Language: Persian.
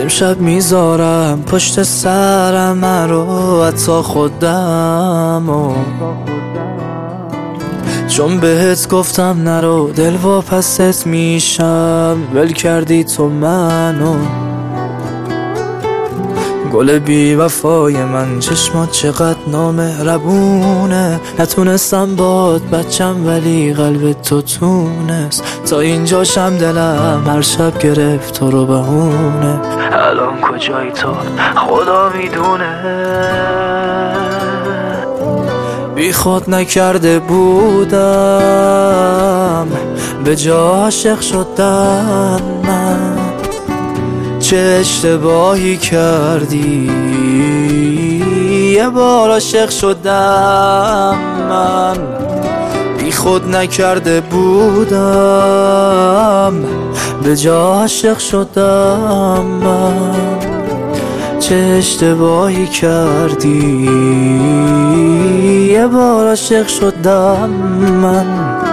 امشب میذارم پشت سرم رو حتی خودم چون بهت گفتم نرو دل واپست میشم ول کردی تو منو گل بی وفای من چشمات چقدر نامهربونه نتونستم باد بچم ولی قلب تو تونست تا اینجاشم دلم هر شب گرفت تو رو بهونه الان کجایی تو خدا میدونه بی خود نکرده بودم به جا عاشق شدم من چه اشتباهی کردی یه بار عاشق شدم من بی خود نکرده بودم به جا عاشق شدم من چه اشتباهی کردی یه بار عاشق شدم من